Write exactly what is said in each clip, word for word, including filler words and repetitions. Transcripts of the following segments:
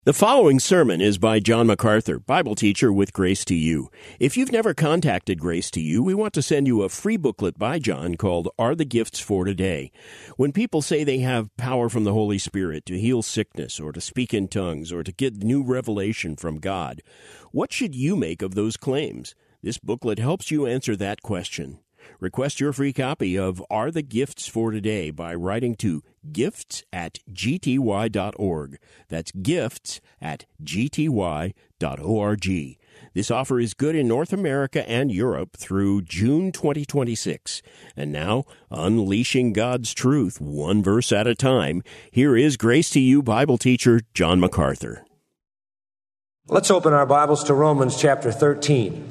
The following sermon is by John MacArthur, Bible teacher with Grace to You. If you've never contacted Grace to You, we want to send you a free booklet by John called Are the Gifts for Today? When people say they have power from the Holy Spirit to heal sickness or to speak in tongues or to get new revelation from God, what should you make of those claims? This booklet helps you answer that question. Request your free copy of Are the Gifts for Today by writing to gifts at g t y dot org. That's gifts at g t y dot org. This offer is good in North America and Europe through June twenty twenty-six. And now, unleashing God's truth one verse at a time, here is Grace to You Bible teacher John MacArthur. Let's open our Bibles to Romans chapter thirteen.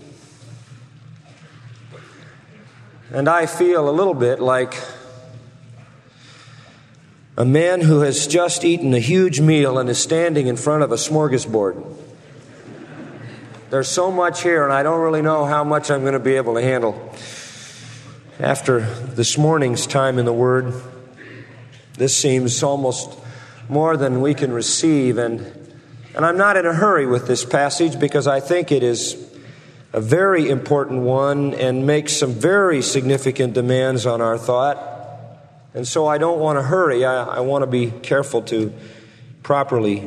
And I feel a little bit like a man who has just eaten a huge meal and is standing in front of a smorgasbord. There's so much here, and I don't really know how much I'm going to be able to handle. After this morning's time in the Word, this seems almost more than we can receive. And, and I'm not in a hurry with this passage because I think it is a very important one and makes some very significant demands on our thought. And so I don't want to hurry. I, I want to be careful to properly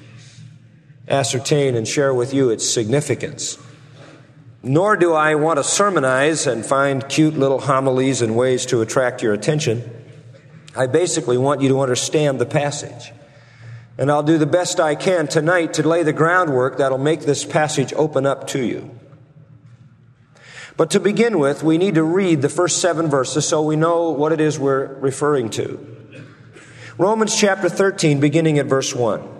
ascertain and share with you its significance. Nor do I want to sermonize and find cute little homilies and ways to attract your attention. I basically want you to understand the passage. And I'll do the best I can tonight to lay the groundwork that'll make this passage open up to you. But to begin with, we need to read the first seven verses so we know what it is we're referring to. Romans chapter thirteen, beginning at verse one.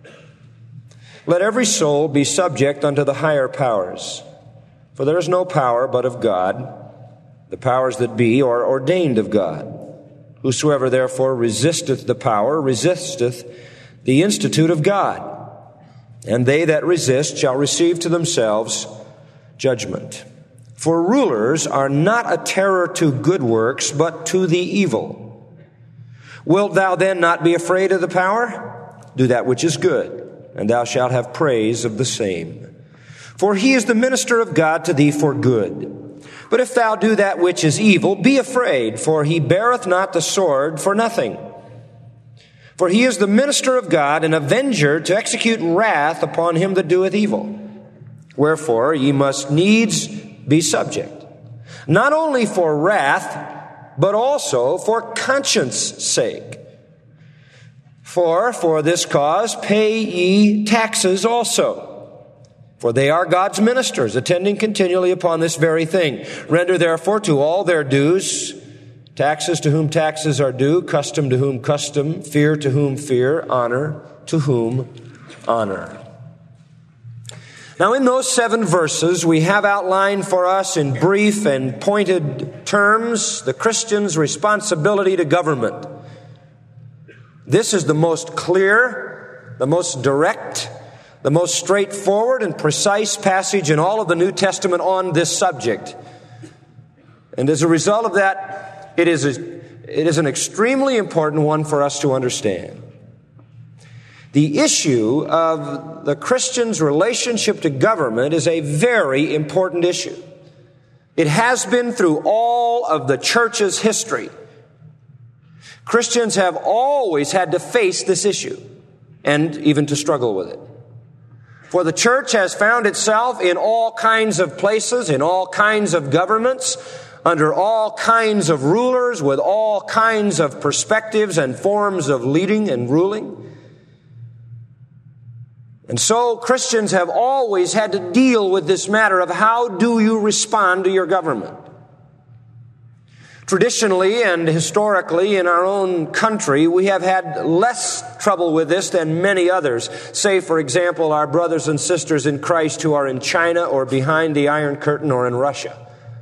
Let every soul be subject unto the higher powers, for there is no power but of God. The powers that be are ordained of God. Whosoever therefore resisteth the power, resisteth the institute of God. And they that resist shall receive to themselves judgment. For rulers are not a terror to good works, but to the evil. Wilt thou then not be afraid of the power? Do that which is good, and thou shalt have praise of the same. For he is the minister of God to thee for good. But if thou do that which is evil, be afraid, for he beareth not the sword for nothing. For he is the minister of God, an avenger to execute wrath upon him that doeth evil. Wherefore ye must needs be subject, not only for wrath, but also for conscience sake. For, for this cause pay ye taxes also, for they are God's ministers, attending continually upon this very thing. Render therefore to all their dues, taxes to whom taxes are due, custom to whom custom, fear to whom fear, honor to whom honor. Now, in those seven verses, we have outlined for us in brief and pointed terms the Christian's responsibility to government. This is the most clear, the most direct, the most straightforward and precise passage in all of the New Testament on this subject. And as a result of that, it is, a, it is an extremely important one for us to understand. The issue of the Christian's relationship to government is a very important issue. It has been through all of the church's history. Christians have always had to face this issue and even to struggle with it. For the church has found itself in all kinds of places, in all kinds of governments, under all kinds of rulers, with all kinds of perspectives and forms of leading and ruling. And so Christians have always had to deal with this matter of how do you respond to your government. Traditionally and historically in our own country, we have had less trouble with this than many others. Say, for example, our brothers and sisters in Christ who are in China or behind the Iron Curtain or in Russia.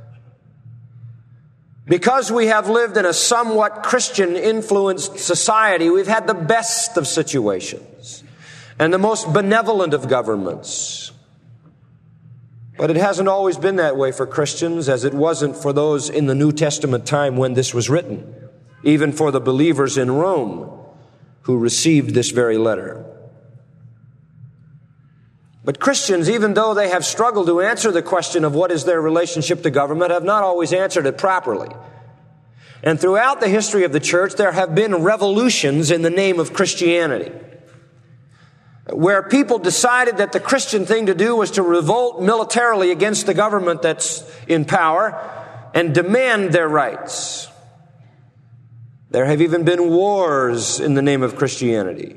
Because we have lived in a somewhat Christian-influenced society, we've had the best of situations and the most benevolent of governments. But it hasn't always been that way for Christians, as it wasn't for those in the New Testament time when this was written, even for the believers in Rome who received this very letter. But Christians, even though they have struggled to answer the question of what is their relationship to government, have not always answered it properly. And throughout the history of the church, there have been revolutions in the name of Christianity, where people decided that the Christian thing to do was to revolt militarily against the government that's in power and demand their rights. There have even been wars in the name of Christianity.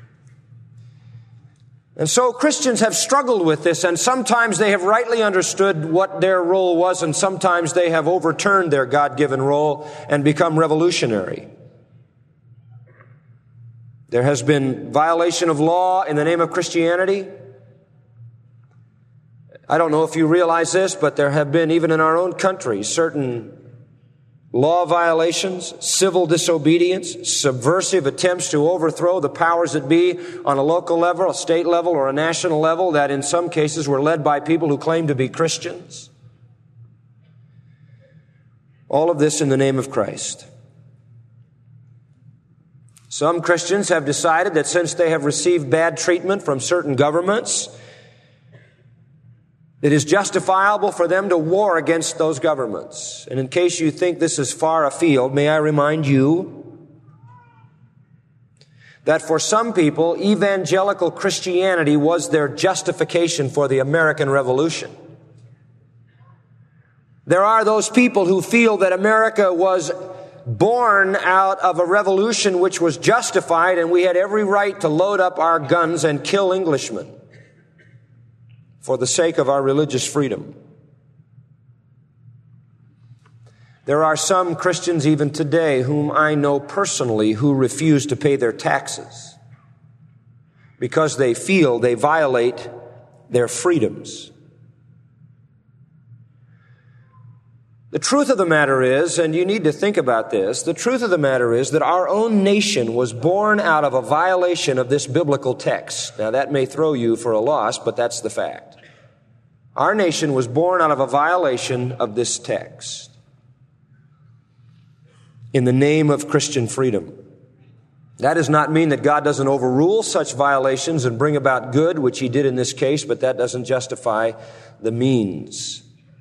And so Christians have struggled with this, and sometimes they have rightly understood what their role was, and sometimes they have overturned their God-given role and become revolutionary. There has been violation of law in the name of Christianity. I don't know if you realize this, but there have been, even in our own country, certain law violations, civil disobedience, subversive attempts to overthrow the powers that be on a local level, a state level, or a national level that in some cases were led by people who claimed to be Christians. All of this in the name of Christ. Some Christians have decided that since they have received bad treatment from certain governments, it is justifiable for them to war against those governments. And in case you think this is far afield, may I remind you that for some people, evangelical Christianity was their justification for the American Revolution. There are those people who feel that America was born out of a revolution which was justified, and we had every right to load up our guns and kill Englishmen for the sake of our religious freedom. There are some Christians even today whom I know personally who refuse to pay their taxes because they feel they violate their freedoms. The truth of the matter is, and you need to think about this, the truth of the matter is that our own nation was born out of a violation of this biblical text. Now that may throw you for a loss, but that's the fact. Our nation was born out of a violation of this text in the name of Christian freedom. That does not mean that God doesn't overrule such violations and bring about good, which He did in this case, but that doesn't justify the means.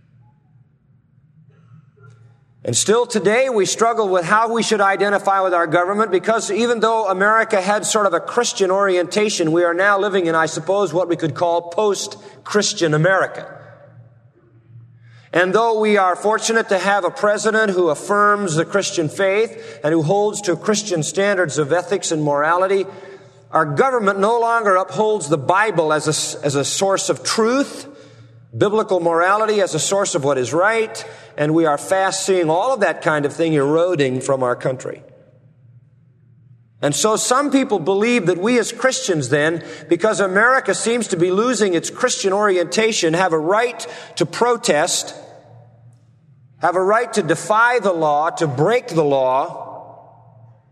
And still today we struggle with how we should identify with our government, because even though America had sort of a Christian orientation, we are now living in, I suppose, what we could call post-Christian America. And though we are fortunate to have a president who affirms the Christian faith and who holds to Christian standards of ethics and morality, our government no longer upholds the Bible as a, as a source of truth, biblical morality as a source of what is right, and we are fast seeing all of that kind of thing eroding from our country. And so some people believe that we as Christians then, because America seems to be losing its Christian orientation, have a right to protest, have a right to defy the law, to break the law.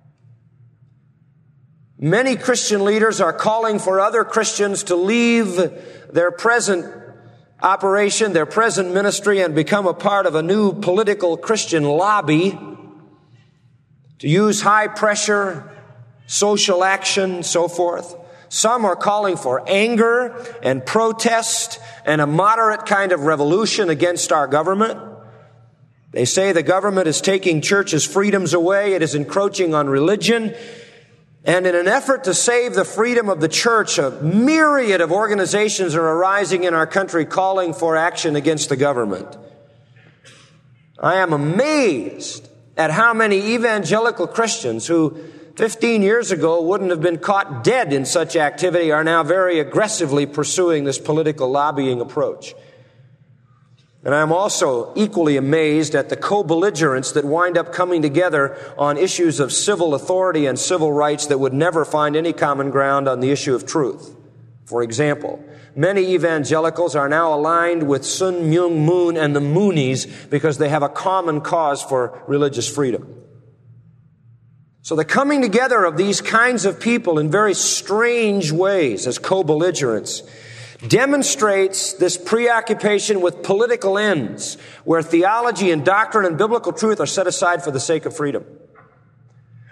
Many Christian leaders are calling for other Christians to leave their present operation, their present ministry, and become a part of a new political Christian lobby to use high pressure, social action, so forth. Some are calling for anger and protest and a moderate kind of revolution against our government. They say the government is taking churches' freedoms away. It is encroaching on religion. And in an effort to save the freedom of the church, a myriad of organizations are arising in our country calling for action against the government. I am amazed at how many evangelical Christians who fifteen years ago wouldn't have been caught dead in such activity are now very aggressively pursuing this political lobbying approach. And I'm also equally amazed at the co-belligerents that wind up coming together on issues of civil authority and civil rights that would never find any common ground on the issue of truth. For example, many evangelicals are now aligned with Sun Myung Moon and the Moonies because they have a common cause for religious freedom. So the coming together of these kinds of people in very strange ways as co-belligerents demonstrates this preoccupation with political ends, where theology and doctrine and biblical truth are set aside for the sake of freedom.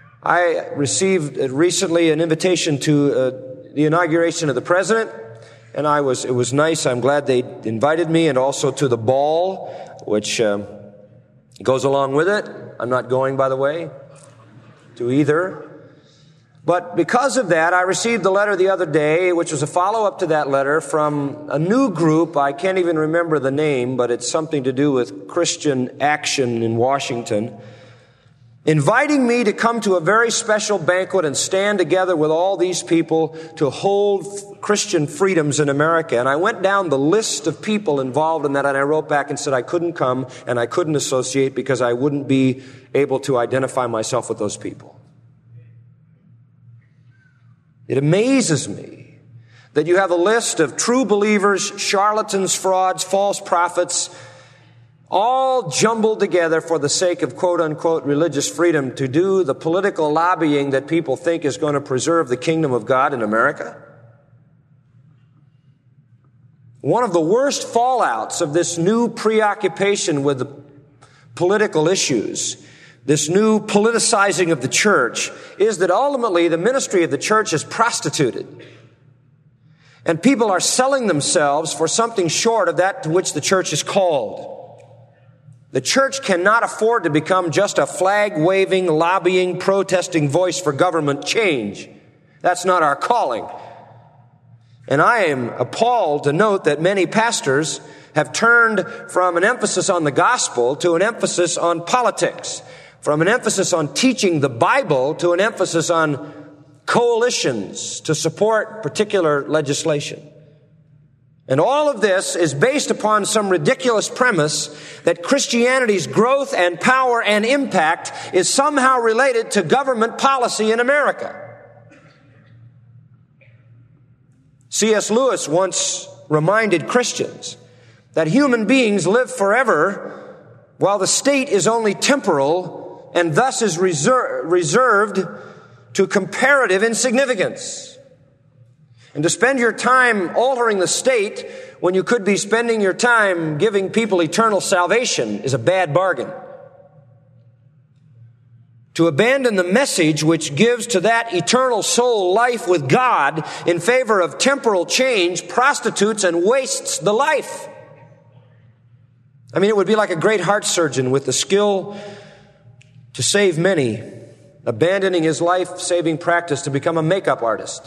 I received recently an invitation to uh, the inauguration of the president, And I was, it was nice. I'm glad they invited me, and also to the ball, which um, goes along with it. I'm not going, by the way, to either. But because of that, I received a letter the other day, which was a follow-up to that letter from a new group. I can't even remember the name, but it's something to do with Christian Action in Washington, inviting me to come to a very special banquet and stand together with all these people to hold Christian freedoms in America. And I went down the list of people involved in that, and I wrote back and said I couldn't come and I couldn't associate because I wouldn't be able to identify myself with those people. It amazes me that you have a list of true believers, charlatans, frauds, false prophets, all jumbled together for the sake of quote-unquote religious freedom to do the political lobbying that people think is going to preserve the kingdom of God in America. One of the worst fallouts of this new preoccupation with the political issues, this new politicizing of the church, is that ultimately the ministry of the church is prostituted. And people are selling themselves for something short of that to which the church is called. The church cannot afford to become just a flag-waving, lobbying, protesting voice for government change. That's not our calling. And I am appalled to note that many pastors have turned from an emphasis on the gospel to an emphasis on politics, from an emphasis on teaching the Bible to an emphasis on coalitions to support particular legislation. And all of this is based upon some ridiculous premise that Christianity's growth and power and impact is somehow related to government policy in America. C S Lewis once reminded Christians that human beings live forever while the state is only temporal and thus is reser- reserved to comparative insignificance. And to spend your time altering the state when you could be spending your time giving people eternal salvation is a bad bargain. To abandon the message which gives to that eternal soul life with God in favor of temporal change prostitutes and wastes the life. I mean, it would be like a great heart surgeon with the skill to save many, abandoning his life-saving practice to become a makeup artist,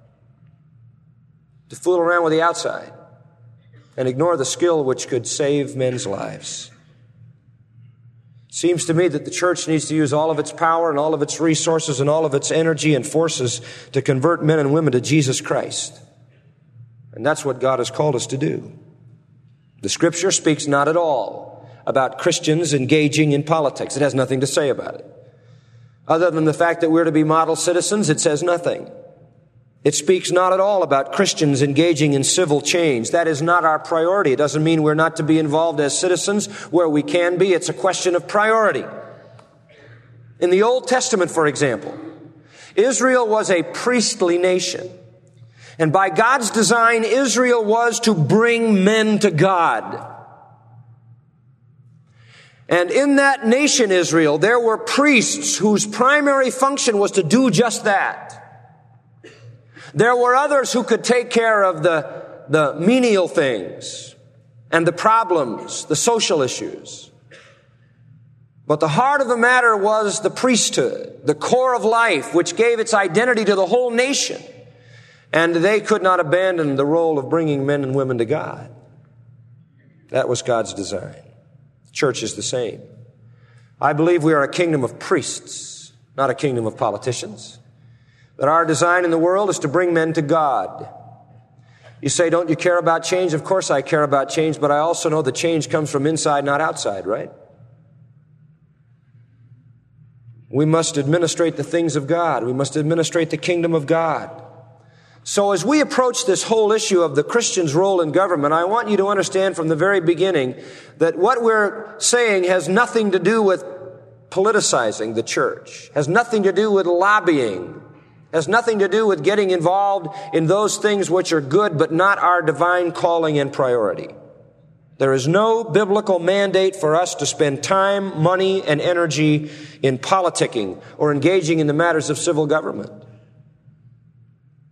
to fool around with the outside and ignore the skill which could save men's lives. Seems to me that the church needs to use all of its power and all of its resources and all of its energy and forces to convert men and women to Jesus Christ. And that's what God has called us to do. The Scripture speaks not at all about Christians engaging in politics. It has nothing to say about it. Other than the fact that we're to be model citizens, it says nothing. It speaks not at all about Christians engaging in civil change. That is not our priority. It doesn't mean we're not to be involved as citizens where we can be. It's a question of priority. In the Old Testament, for example, Israel was a priestly nation. And by God's design, Israel was to bring men to God. And in that nation, Israel, there were priests whose primary function was to do just that. There were others who could take care of the, the menial things and the problems, the social issues. But the heart of the matter was the priesthood, the core of life, which gave its identity to the whole nation. And they could not abandon the role of bringing men and women to God. That was God's design. The church is the same. I believe we are a kingdom of priests, not a kingdom of politicians. That our design in the world is to bring men to God. You say, don't you care about change? Of course I care about change, but I also know that change comes from inside, not outside, right? We must administrate the things of God. We must administrate the kingdom of God. So as we approach this whole issue of the Christian's role in government, I want you to understand from the very beginning that what we're saying has nothing to do with politicizing the church, has nothing to do with lobbying, has nothing to do with getting involved in those things which are good but not our divine calling and priority. There is no biblical mandate for us to spend time, money, and energy in politicking or engaging in the matters of civil government.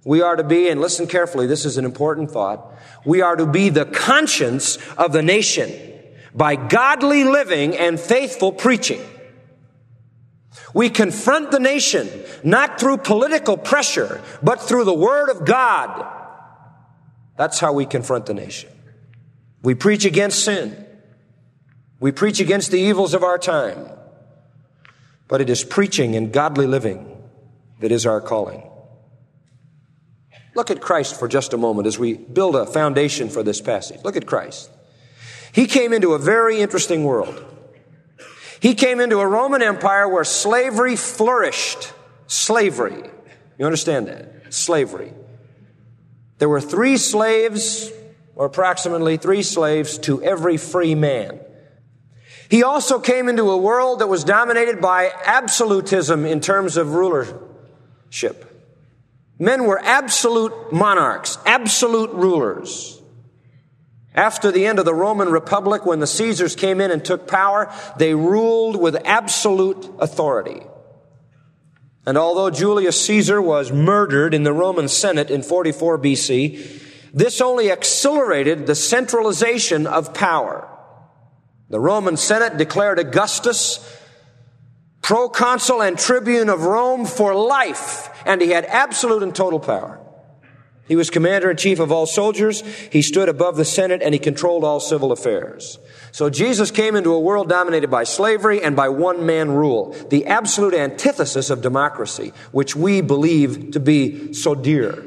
We are to be, and listen carefully, this is an important thought, we are to be the conscience of the nation by godly living and faithful preaching. We confront the nation not through political pressure, but through the Word of God. That's how we confront the nation. We preach against sin. We preach against the evils of our time. But it is preaching and godly living that is our calling. Look at Christ for just a moment as we build a foundation for this passage. Look at Christ. He came into a very interesting world. He came into a Roman Empire where slavery flourished. Slavery. You understand that? Slavery. There were three slaves, or approximately three slaves, to every free man. He also came into a world that was dominated by absolutism in terms of rulership. Men were absolute monarchs, absolute rulers. After the end of the Roman Republic, when the Caesars came in and took power, they ruled with absolute authority. And although Julius Caesar was murdered in the Roman Senate in forty-four B C, this only accelerated the centralization of power. The Roman Senate declared Augustus proconsul and tribune of Rome for life, and he had absolute and total power. He was commander-in-chief of all soldiers. He stood above the Senate, and he controlled all civil affairs. So Jesus came into a world dominated by slavery and by one-man rule, the absolute antithesis of democracy, which we believe to be so dear.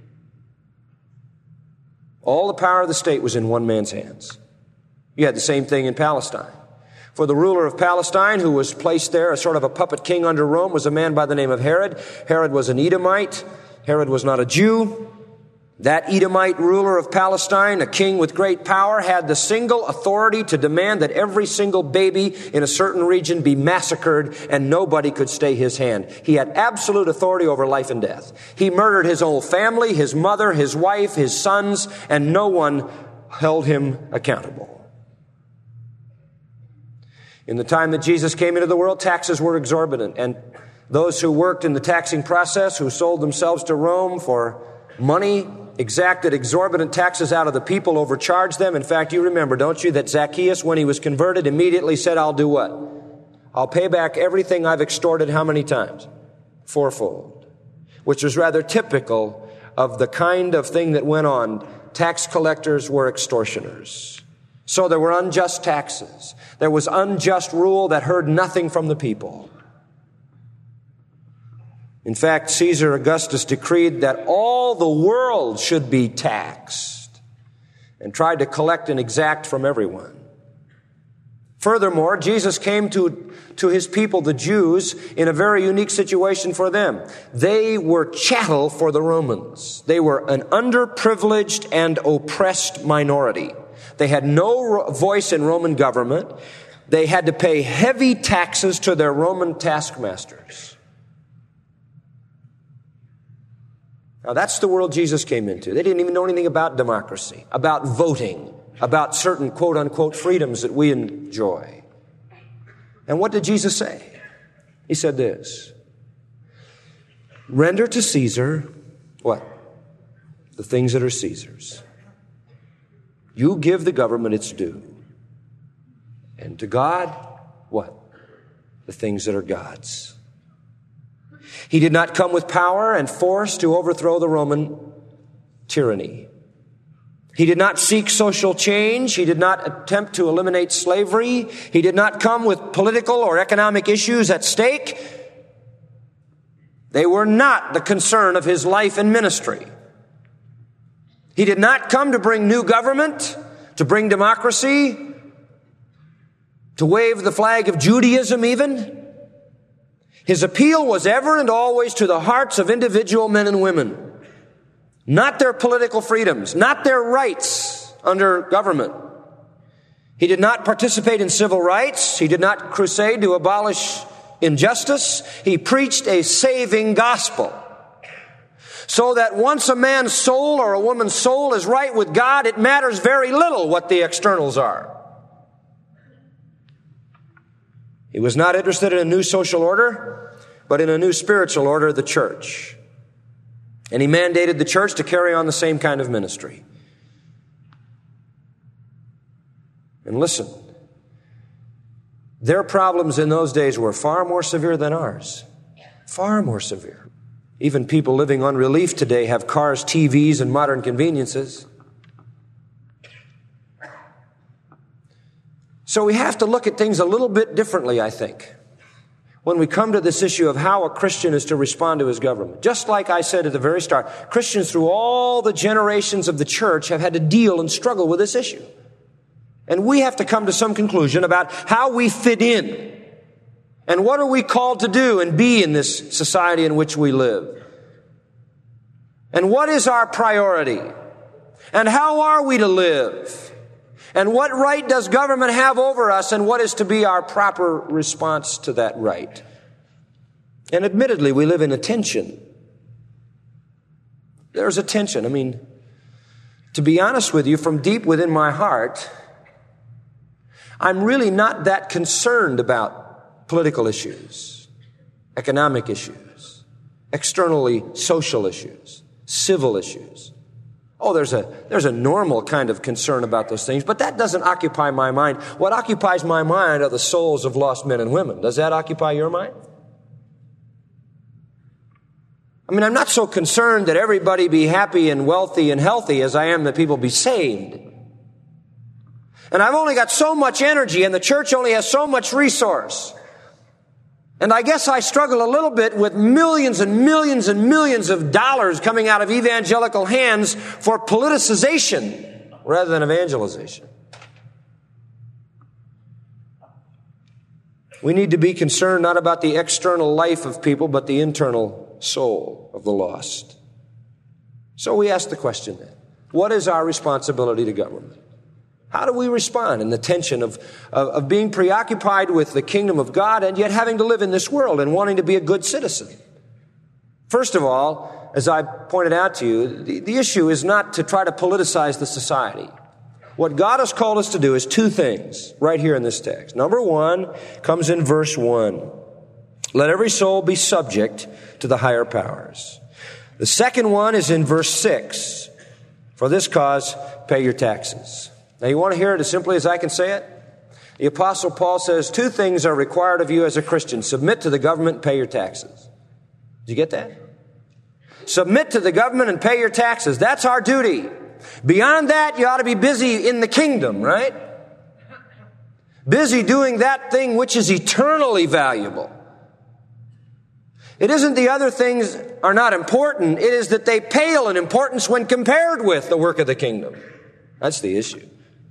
All the power of the state was in one man's hands. You had the same thing in Palestine. For the ruler of Palestine, who was placed there as sort of a puppet king under Rome, was a man by the name of Herod. Herod was an Edomite. Herod was not a Jew. That Edomite ruler of Palestine, a king with great power, had the single authority to demand that every single baby in a certain region be massacred, and nobody could stay his hand. He had absolute authority over life and death. He murdered his whole family, his mother, his wife, his sons, and no one held him accountable. In the time that Jesus came into the world, taxes were exorbitant, and those who worked in the taxing process, who sold themselves to Rome for money, exacted exorbitant taxes out of the people, overcharged them. In fact, you remember, don't you, that Zacchaeus, when he was converted, immediately said, I'll do what? I'll pay back everything I've extorted how many times? Fourfold. Which was rather typical of the kind of thing that went on. Tax collectors were extortioners. So there were unjust taxes. There was unjust rule that heard nothing from the people. In fact, Caesar Augustus decreed that all the world should be taxed and tried to collect and exact from everyone. Furthermore, Jesus came to, to his people, the Jews, in a very unique situation for them. They were chattel for the Romans. They were an underprivileged and oppressed minority. They had no voice in Roman government. They had to pay heavy taxes to their Roman taskmasters. Now, that's the world Jesus came into. They didn't even know anything about democracy, about voting, about certain quote-unquote freedoms that we enjoy. And what did Jesus say? He said this: render to Caesar, what? The things that are Caesar's. You give the government its due. And to God, what? The things that are God's. He did not come with power and force to overthrow the Roman tyranny. He did not seek social change. He did not attempt to eliminate slavery. He did not come with political or economic issues at stake. They were not the concern of his life and ministry. He did not come to bring new government, to bring democracy, to wave the flag of Judaism even. His appeal was ever and always to the hearts of individual men and women, not their political freedoms, not their rights under government. He did not participate in civil rights. He did not crusade to abolish injustice. He preached a saving gospel, so that once a man's soul or a woman's soul is right with God, it matters very little what the externals are. He was not interested in a new social order, but in a new spiritual order, the church. And he mandated the church to carry on the same kind of ministry. And listen, their problems in those days were far more severe than ours. Far more severe. Even people living on relief today have cars, T Vs, and modern conveniences. So we have to look at things a little bit differently, I think, when we come to this issue of how a Christian is to respond to his government. Just like I said at the very start, Christians through all the generations of the church have had to deal and struggle with this issue. And we have to come to some conclusion about how we fit in. And what are we called to do and be in this society in which we live? And what is our priority? And how are we to live? And what right does government have over us? And what is to be our proper response to that right? And admittedly, we live in a tension. There's a tension. I mean, to be honest with you, from deep within my heart, I'm really not that concerned about political issues, economic issues, externally social issues, civil issues. Oh, there's a, there's a normal kind of concern about those things, but that doesn't occupy my mind. What occupies my mind are the souls of lost men and women. Does that occupy your mind? I mean, I'm not so concerned that everybody be happy and wealthy and healthy as I am that people be saved. And I've only got so much energy, and the church only has so much resource. And I guess I struggle a little bit with millions and millions and millions of dollars coming out of evangelical hands for politicization rather than evangelization. We need to be concerned not about the external life of people, but the internal soul of the lost. So we ask the question then, what is our responsibility to government? How do we respond in the tension of, of, of being preoccupied with the kingdom of God and yet having to live in this world and wanting to be a good citizen? First of all, as I pointed out to you, the, the issue is not to try to politicize the society. What God has called us to do is two things right here in this text. Number one comes in verse one. Let every soul be subject to the higher powers. The second one is in verse six. For this cause, pay your taxes. Now, you want to hear it as simply as I can say it? The Apostle Paul says two things are required of you as a Christian. Submit to the government and pay your taxes. Did you get that? Submit to the government and pay your taxes. That's our duty. Beyond that, you ought to be busy in the kingdom, right? Busy doing that thing which is eternally valuable. It isn't the other things are not important. It is that they pale in importance when compared with the work of the kingdom. That's the issue.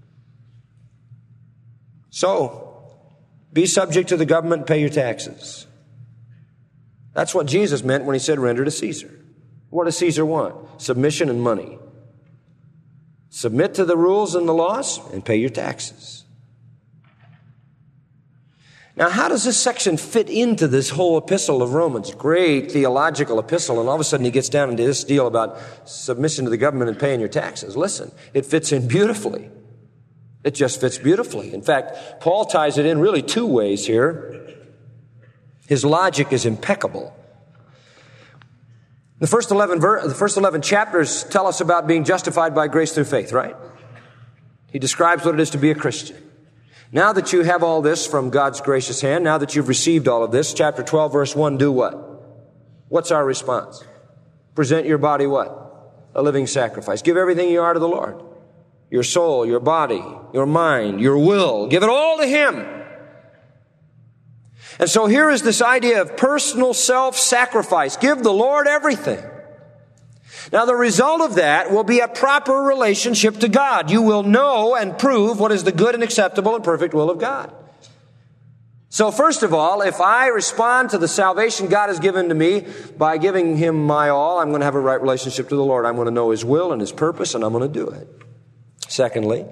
So, be subject to the government, pay your taxes. That's what Jesus meant when he said, render to Caesar. What does Caesar want? Submission and money. Submit to the rules and the laws and pay your taxes. Now, how does this section fit into this whole epistle of Romans? Great theological epistle, and all of a sudden he gets down into this deal about submission to the government and paying your taxes. Listen, it fits in beautifully. It just fits beautifully. In fact, Paul ties it in really two ways here. His logic is impeccable. The first eleven, ver- the first eleven chapters tell us about being justified by grace through faith, right? He describes what it is to be a Christian. Now that you have all this from God's gracious hand, now that you've received all of this, chapter twelve, verse one, do what? What's our response? Present your body what? A living sacrifice. Give everything you are to the Lord. Your soul, your body, your mind, your will. Give it all to Him. And so here is this idea of personal self-sacrifice. Give the Lord everything. Now, the result of that will be a proper relationship to God. You will know and prove what is the good and acceptable and perfect will of God. So first of all, if I respond to the salvation God has given to me by giving Him my all, I'm going to have a right relationship to the Lord. I'm going to know His will and His purpose, and I'm going to do it. Secondly,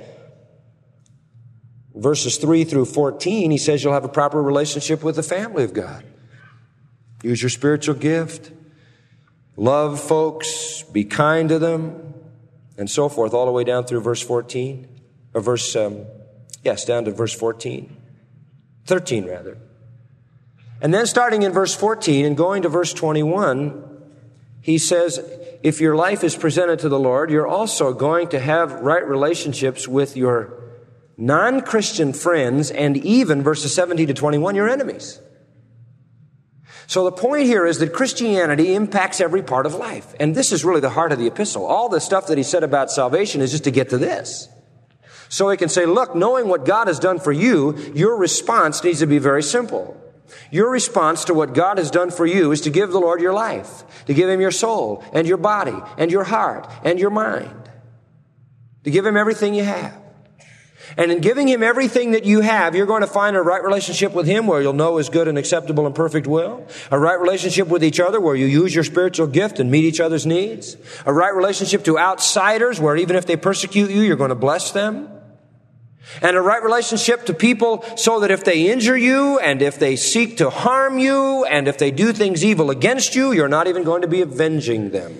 verses three through fourteen, he says you'll have a proper relationship with the family of God. Use your spiritual gift. Love folks. Be kind to them. And so forth, all the way down through verse fourteen. Or verse, um, yes, down to verse fourteen. thirteen, rather. And then starting in verse fourteen and going to verse twenty-one, he says, if your life is presented to the Lord, you're also going to have right relationships with your non-Christian friends and even, verses seventeen to twenty-one, your enemies. So the point here is that Christianity impacts every part of life. And this is really the heart of the epistle. All the stuff that he said about salvation is just to get to this. So he can say, look, knowing what God has done for you, your response needs to be very simple. Your response to what God has done for you is to give the Lord your life, to give Him your soul and your body and your heart and your mind, to give Him everything you have. And in giving Him everything that you have, you're going to find a right relationship with Him where you'll know His good and acceptable and perfect will. A right relationship with each other where you use your spiritual gift and meet each other's needs. A right relationship to outsiders where even if they persecute you, you're going to bless them. And a right relationship to people so that if they injure you and if they seek to harm you and if they do things evil against you, you're not even going to be avenging them.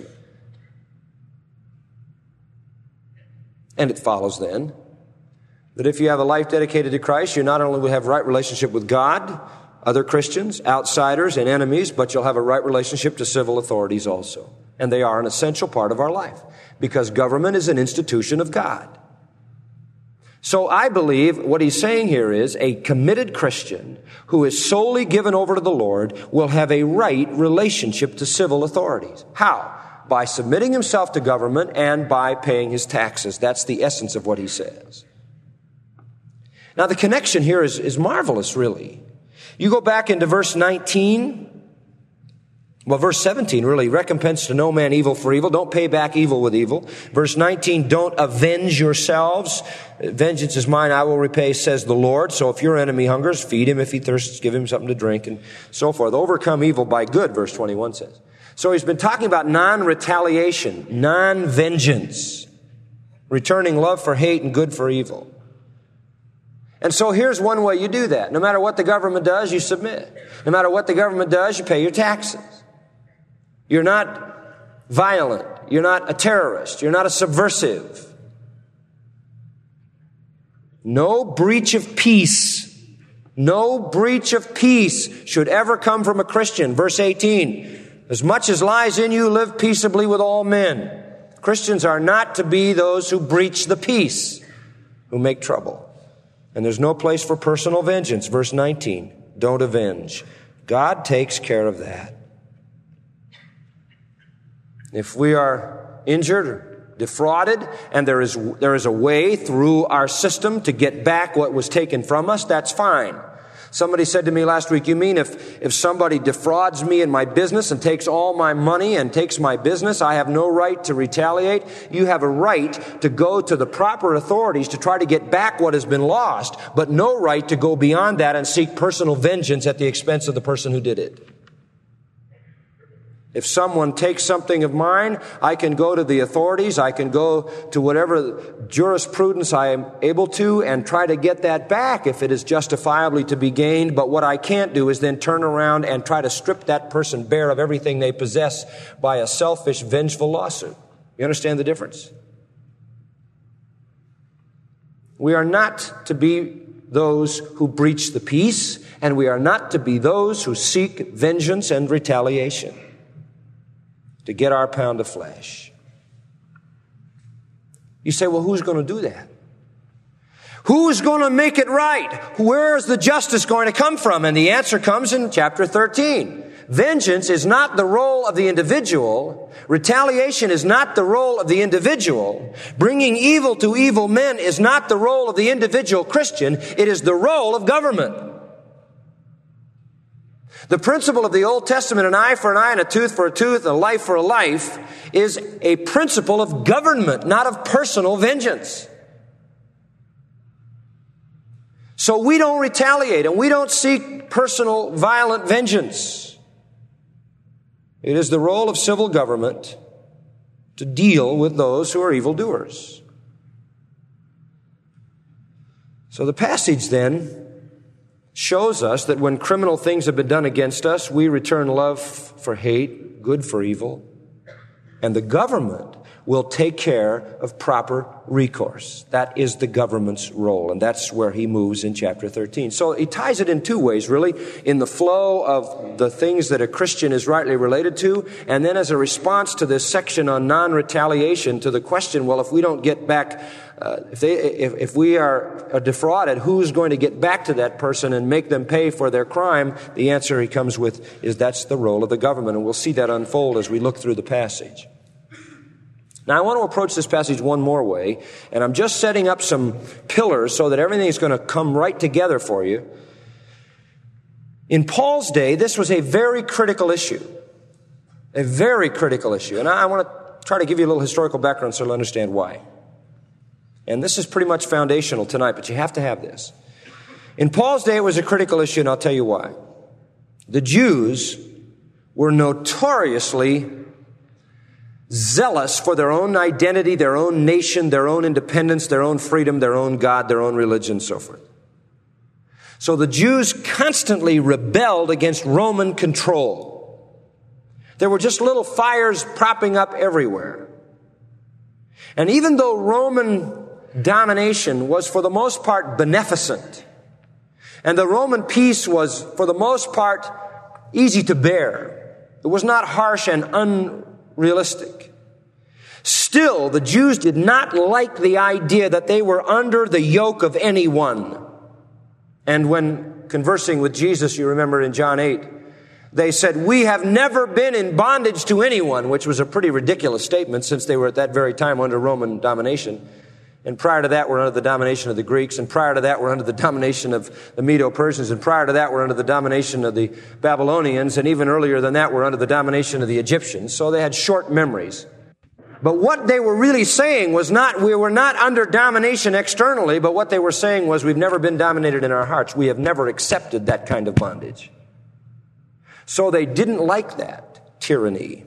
And it follows then that if you have a life dedicated to Christ, you not only will have right relationship with God, other Christians, outsiders, and enemies, but you'll have a right relationship to civil authorities also. And they are an essential part of our life because government is an institution of God. So I believe what he's saying here is a committed Christian who is solely given over to the Lord will have a right relationship to civil authorities. How? By submitting himself to government and by paying his taxes. That's the essence of what he says. Now the connection here is, is marvelous, really. You go back into verse nineteen. Well, verse seventeen, really, recompense to no man evil for evil. Don't pay back evil with evil. Verse nineteen, don't avenge yourselves. Vengeance is mine, I will repay, says the Lord. So if your enemy hungers, feed him. If he thirsts, give him something to drink, and so forth. Overcome evil by good, verse twenty-one says. So he's been talking about non-retaliation, non-vengeance, returning love for hate and good for evil. And so here's one way you do that. No matter what the government does, you submit. No matter what the government does, you pay your taxes. You're not violent. You're not a terrorist. You're not a subversive. No breach of peace. No breach of peace should ever come from a Christian. Verse eighteen, as much as lies in you, live peaceably with all men. Christians are not to be those who breach the peace, who make trouble. And there's no place for personal vengeance. Verse nineteen, don't avenge. God takes care of that. If we are injured or defrauded, and there is, there is a way through our system to get back what was taken from us, that's fine. Somebody said to me last week, you mean if, if somebody defrauds me in my business and takes all my money and takes my business, I have no right to retaliate? You have a right to go to the proper authorities to try to get back what has been lost, but no right to go beyond that and seek personal vengeance at the expense of the person who did it. If someone takes something of mine, I can go to the authorities, I can go to whatever jurisprudence I am able to and try to get that back if it is justifiably to be gained. But what I can't do is then turn around and try to strip that person bare of everything they possess by a selfish, vengeful lawsuit. You understand the difference? We are not to be those who breach the peace, and we are not to be those who seek vengeance and retaliation to get our pound of flesh. You say, well, who's going to do that? Who's going to make it right? Where is the justice going to come from? And the answer comes in chapter thirteen. Vengeance is not the role of the individual. Retaliation is not the role of the individual. Bringing evil to evil men is not the role of the individual Christian. It is the role of government. The principle of the Old Testament, an eye for an eye and a tooth for a tooth and a life for a life, is a principle of government, not of personal vengeance. So we don't retaliate and we don't seek personal violent vengeance. It is the role of civil government to deal with those who are evildoers. So the passage then shows us that when criminal things have been done against us, we return love for hate, good for evil. And the government will take care of proper recourse. That is the government's role, and that's where he moves in chapter thirteen. So he ties it in two ways, really, in the flow of the things that a Christian is rightly related to, and then as a response to this section on non-retaliation, to the question, well, if we don't get back, uh, if, they, if, if we are, are defrauded, who's going to get back to that person and make them pay for their crime? The answer he comes with is that's the role of the government, and we'll see that unfold as we look through the passage. Now, I want to approach this passage one more way, and I'm just setting up some pillars so that everything is going to come right together for you. In Paul's day, this was a very critical issue, a very critical issue. And I want to try to give you a little historical background so you'll understand why. And this is pretty much foundational tonight, but you have to have this. In Paul's day, it was a critical issue, and I'll tell you why. The Jews were notoriously zealous for their own identity, their own nation, their own independence, their own freedom, their own God, their own religion, and so forth. So the Jews constantly rebelled against Roman control. There were just little fires propping up everywhere. And even though Roman domination was for the most part beneficent, and the Roman peace was for the most part easy to bear, it was not harsh and unrealistic. Still, the Jews did not like the idea that they were under the yoke of anyone. And when conversing with Jesus, you remember in John eight, they said, "We have never been in bondage to anyone," which was a pretty ridiculous statement since they were at that very time under Roman domination. And prior to that, we're under the domination of the Greeks. And prior to that, we're under the domination of the Medo-Persians. And prior to that, we're under the domination of the Babylonians. And even earlier than that, we're under the domination of the Egyptians. So they had short memories. But what they were really saying was not, we were not under domination externally, but what they were saying was, we've never been dominated in our hearts. We have never accepted that kind of bondage. So they didn't like that tyranny.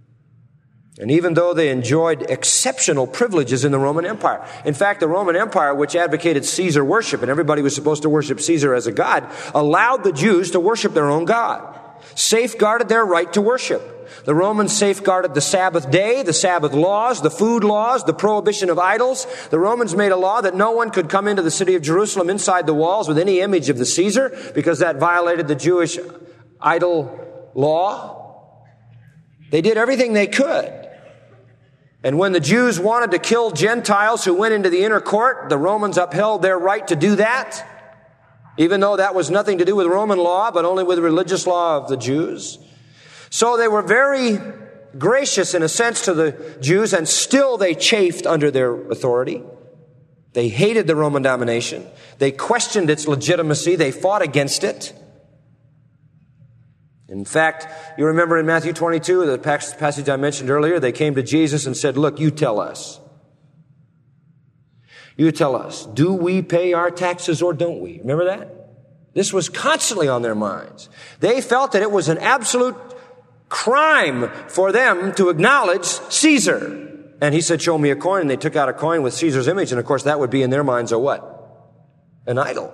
And even though they enjoyed exceptional privileges in the Roman Empire. In fact, the Roman Empire, which advocated Caesar worship, and everybody was supposed to worship Caesar as a god, allowed the Jews to worship their own God, safeguarded their right to worship. The Romans safeguarded the Sabbath day, the Sabbath laws, the food laws, the prohibition of idols. The Romans made a law that no one could come into the city of Jerusalem inside the walls with any image of the Caesar, because that violated the Jewish idol law. They did everything they could. And when the Jews wanted to kill Gentiles who went into the inner court, the Romans upheld their right to do that, even though that was nothing to do with Roman law, but only with the religious law of the Jews. So they were very gracious in a sense to the Jews, and still they chafed under their authority. They hated the Roman domination. They questioned its legitimacy. They fought against it. In fact, you remember in Matthew twenty-two, the passage I mentioned earlier, they came to Jesus and said, "Look, you tell us. You tell us, do we pay our taxes or don't we?" Remember that? This was constantly on their minds. They felt that it was an absolute crime for them to acknowledge Caesar. And he said, "Show me a coin." And they took out a coin with Caesar's image. And of course, that would be in their minds a what? An idol.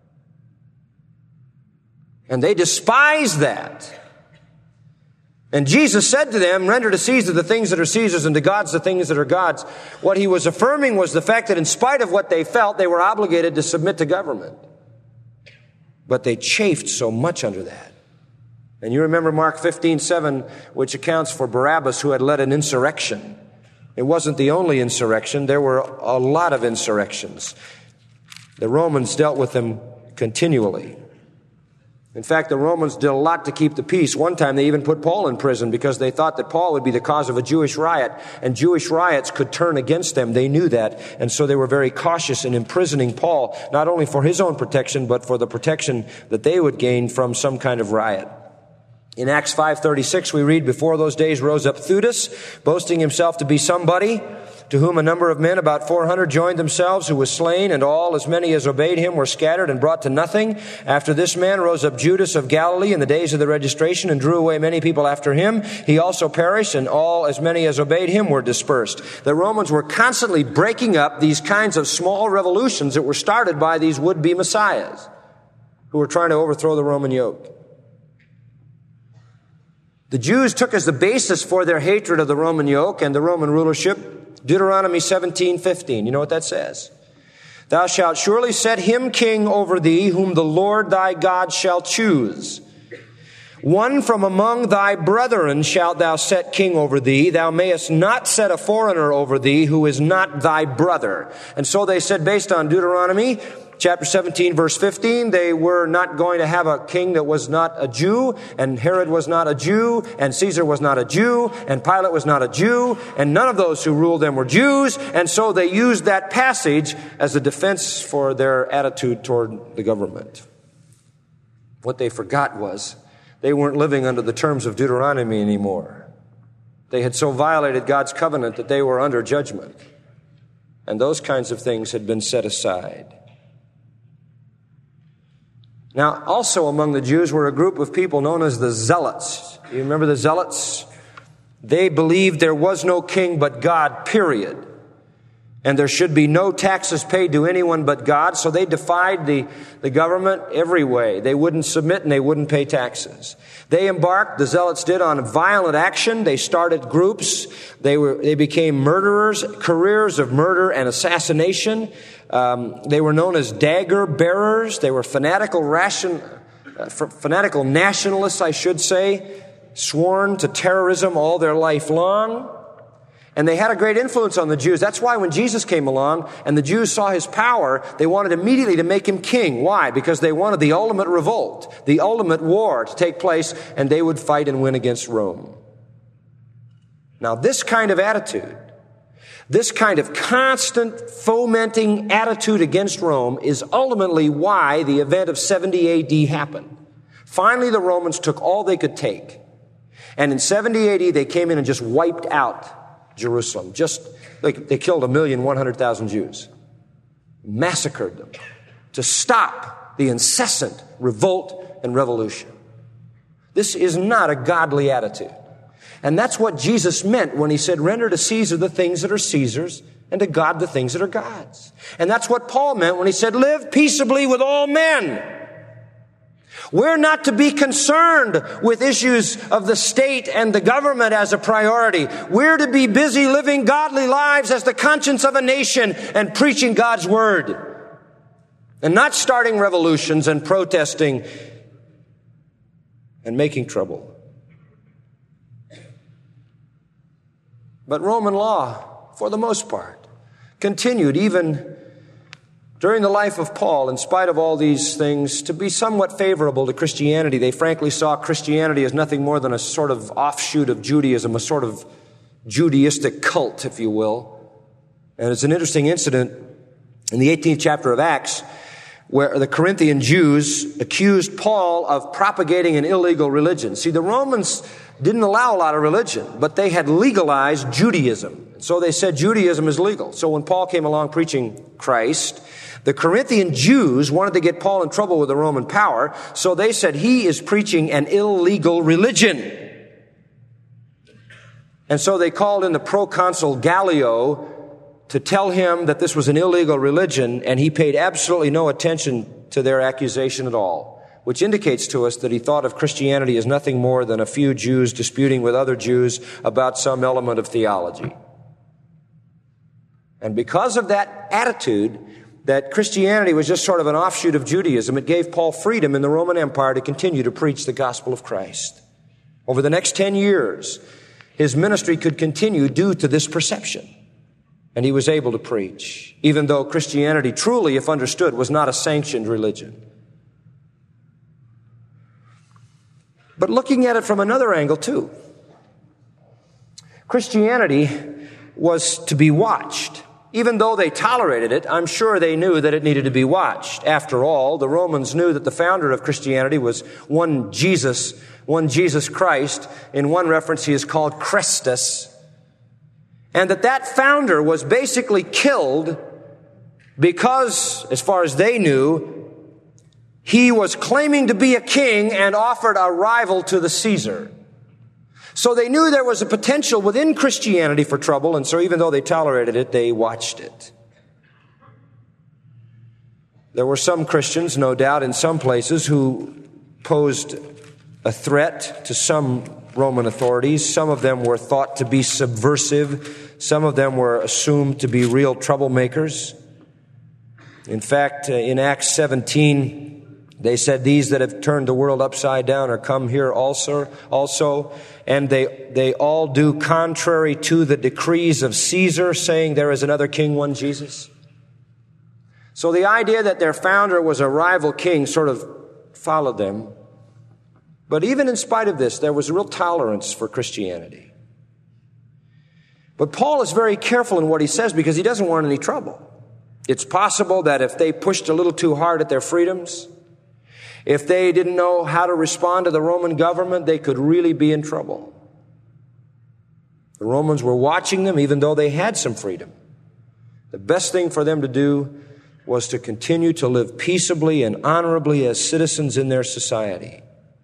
And they despised that. And Jesus said to them, "Render to Caesar the things that are Caesar's, and to God's the things that are God's." What he was affirming was the fact that in spite of what they felt, they were obligated to submit to government. But they chafed so much under that. And you remember Mark fifteen seven, which accounts for Barabbas, who had led an insurrection. It wasn't the only insurrection. There were a lot of insurrections. The Romans dealt with them continually. In fact, the Romans did a lot to keep the peace. One time they even put Paul in prison because they thought that Paul would be the cause of a Jewish riot, and Jewish riots could turn against them. They knew that, and so they were very cautious in imprisoning Paul, not only for his own protection, but for the protection that they would gain from some kind of riot. In Acts five thirty-six, we read, "Before those days rose up Theudas, boasting himself to be somebody, to whom a number of men, about four hundred, joined themselves, who was slain, and all, as many as obeyed him, were scattered and brought to nothing. After this man rose up Judas of Galilee in the days of the registration, and drew away many people after him. He also perished, and all, as many as obeyed him, were dispersed." The Romans were constantly breaking up these kinds of small revolutions that were started by these would-be messiahs who were trying to overthrow the Roman yoke. The Jews took as the basis for their hatred of the Roman yoke and the Roman rulership Deuteronomy seventeen fifteen. You know what that says? Thou shalt surely set him king over thee, whom the Lord thy God shall choose. One from among thy brethren shalt thou set king over thee. Thou mayest not set a foreigner over thee who is not thy brother. And so they said, based on Deuteronomy chapter seventeen, verse fifteen, they were not going to have a king that was not a Jew, and Herod was not a Jew, and Caesar was not a Jew, and Pilate was not a Jew, and none of those who ruled them were Jews. And so they used that passage as a defense for their attitude toward the government. What they forgot was they weren't living under the terms of Deuteronomy anymore. They had so violated God's covenant that they were under judgment. And those kinds of things had been set aside. Now, also among the Jews were a group of people known as the Zealots. You remember the Zealots? They believed there was no king but God, period. And there should be no taxes paid to anyone but God. So they defied the, the government every way. They wouldn't submit and they wouldn't pay taxes. They embarked, the Zealots did, on violent action. They started groups. They were, they became murderers, careers of murder and assassination. Um, they were known as dagger bearers. They were fanatical ration, uh, fanatical nationalists, I should say, sworn to terrorism all their life long. And they had a great influence on the Jews. That's why when Jesus came along and the Jews saw his power, they wanted immediately to make him king. Why? Because they wanted the ultimate revolt, the ultimate war to take place, and they would fight and win against Rome. Now, this kind of attitude, this kind of constant fomenting attitude against Rome is ultimately why the event of seventy A D happened. Finally, the Romans took all they could take. And in seventy A D, they came in and just wiped out Jerusalem. Just like they killed a million, one hundred thousand Jews. Massacred them to stop the incessant revolt and revolution. This is not a godly attitude. And that's what Jesus meant when he said, render to Caesar the things that are Caesar's and to God the things that are God's. And that's what Paul meant when he said, live peaceably with all men. We're not to be concerned with issues of the state and the government as a priority. We're to be busy living godly lives as the conscience of a nation and preaching God's word. And not starting revolutions and protesting and making trouble. But Roman law, for the most part, continued even during the life of Paul, in spite of all these things, to be somewhat favorable to Christianity. They frankly saw Christianity as nothing more than a sort of offshoot of Judaism, a sort of Judaistic cult, if you will. And it's an interesting incident in the eighteenth chapter of Acts, where the Corinthian Jews accused Paul of propagating an illegal religion. See, the Romans didn't allow a lot of religion, but they had legalized Judaism. So they said Judaism is legal. So when Paul came along preaching Christ, the Corinthian Jews wanted to get Paul in trouble with the Roman power, so they said he is preaching an illegal religion. And so they called in the proconsul Gallio to tell him that this was an illegal religion, and he paid absolutely no attention to their accusation at all, which indicates to us that he thought of Christianity as nothing more than a few Jews disputing with other Jews about some element of theology. And because of that attitude, that Christianity was just sort of an offshoot of Judaism, it gave Paul freedom in the Roman Empire to continue to preach the gospel of Christ. Over the next ten years, his ministry could continue due to this perception. And he was able to preach, even though Christianity truly, if understood, was not a sanctioned religion. But looking at it from another angle, too, Christianity was to be watched. Even though they tolerated it, I'm sure they knew that it needed to be watched. After all, the Romans knew that the founder of Christianity was one Jesus, one Jesus Christ. In one reference, he is called Christus. And that that founder was basically killed because, as far as they knew, he was claiming to be a king and offered a rival to the Caesar. So they knew there was a potential within Christianity for trouble, and so even though they tolerated it, they watched it. There were some Christians, no doubt, in some places who posed a threat to some Roman authorities. Some of them were thought to be subversive. Some of them were assumed to be real troublemakers. In fact, in Acts seventeen, they said, these that have turned the world upside down are come here also, also, and they, they all do contrary to the decrees of Caesar, saying there is another king, one Jesus. So the idea that their founder was a rival king sort of followed them. But even in spite of this, there was real tolerance for Christianity. But Paul is very careful in what he says because he doesn't want any trouble. It's possible that if they pushed a little too hard at their freedoms, if they didn't know how to respond to the Roman government, they could really be in trouble. The Romans were watching them even though they had some freedom. The best thing for them to do was to continue to live peaceably and honorably as citizens in their society.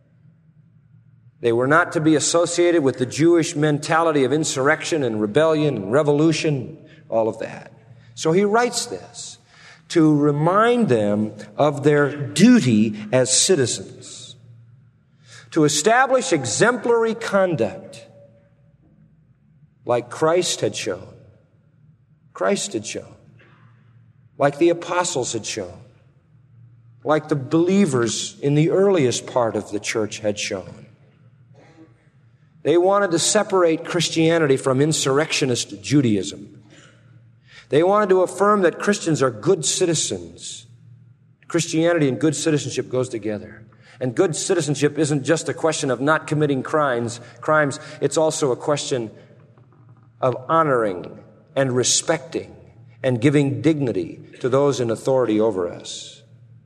They were not to be associated with the Jewish mentality of insurrection and rebellion and revolution, all of that. So he writes this to remind them of their duty as citizens, to establish exemplary conduct like Christ had shown. Christ had shown. Like the apostles had shown. Like the believers in the earliest part of the church had shown. They wanted to separate Christianity from insurrectionist Judaism. They wanted to affirm that Christians are good citizens. Christianity and good citizenship goes together. And good citizenship isn't just a question of not committing crimes, crimes. It's also a question of honoring and respecting and giving dignity to those in authority over us.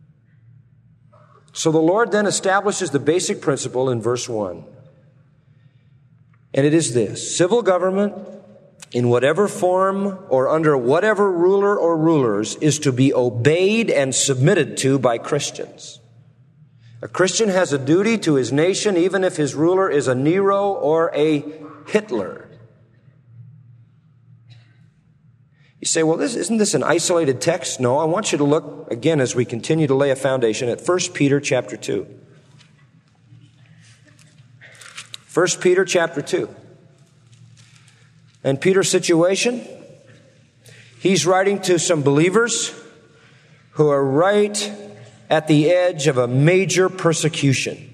So the Lord then establishes the basic principle in verse one. And it is this: civil government, in whatever form or under whatever ruler or rulers, is to be obeyed and submitted to by Christians. A Christian has a duty to his nation even if his ruler is a Nero or a Hitler. You say, well, this, isn't this an isolated text? No, I want you to look again as we continue to lay a foundation at First Peter chapter two. First Peter chapter two. And Peter's situation, he's writing to some believers who are right at the edge of a major persecution.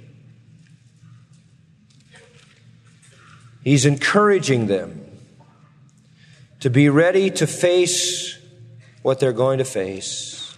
He's encouraging them to be ready to face what they're going to face.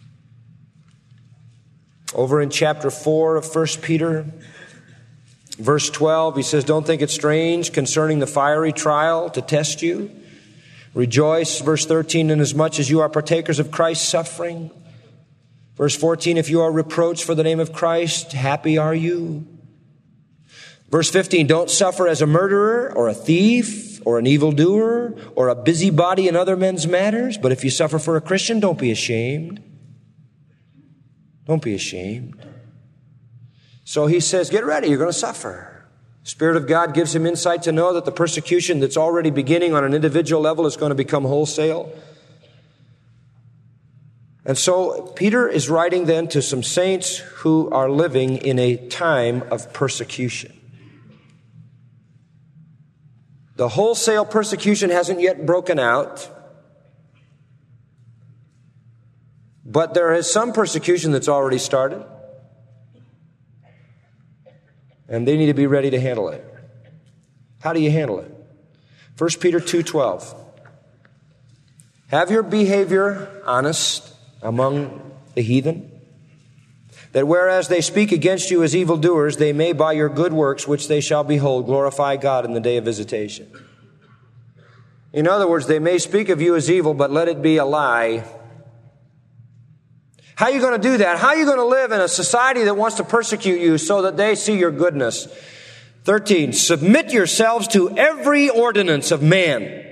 Over in chapter four of First Peter, verse twelve, he says, don't think it strange concerning the fiery trial to test you. Rejoice, verse thirteen, inasmuch as you are partakers of Christ's suffering. Verse fourteen, if you are reproached for the name of Christ, happy are you. Verse fifteen, don't suffer as a murderer or a thief or an evildoer or a busybody in other men's matters. But if you suffer for a Christian, don't be ashamed. Don't be ashamed. So he says, get ready, you're going to suffer. The Spirit of God gives him insight to know that the persecution that's already beginning on an individual level is going to become wholesale. And so Peter is writing then to some saints who are living in a time of persecution. The wholesale persecution hasn't yet broken out, but there is some persecution that's already started. And they need to be ready to handle it. How do you handle it? First Peter two twelve. Have your behavior honest among the heathen, that whereas they speak against you as evildoers, they may by your good works, which they shall behold, glorify God in the day of visitation. In other words, they may speak of you as evil, but let it be a lie. How are you going to do that? How are you going to live in a society that wants to persecute you so that they see your goodness? thirteen, submit yourselves to every ordinance of man.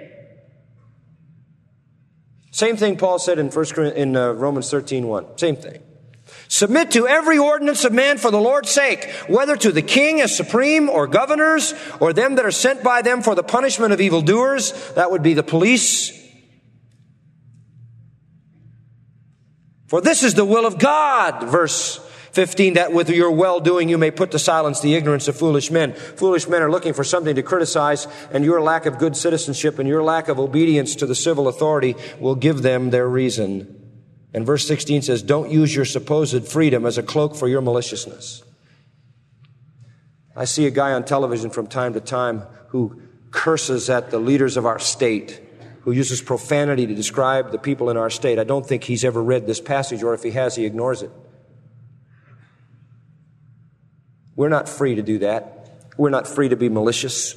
Same thing Paul said in First in uh, Romans thirteen one. Same thing. Submit to every ordinance of man for the Lord's sake, whether to the king as supreme or governors or them that are sent by them for the punishment of evildoers. That would be the police. For this is the will of God, verse fifteen, that with your well-doing you may put to silence the ignorance of foolish men. Foolish men are looking for something to criticize, and your lack of good citizenship and your lack of obedience to the civil authority will give them their reason. And verse sixteen says, don't use your supposed freedom as a cloak for your maliciousness. I see a guy on television from time to time who curses at the leaders of our state, who uses profanity to describe the people in our state. I don't think he's ever read this passage, or if he has, he ignores it. We're not free to do that. We're not free to be malicious.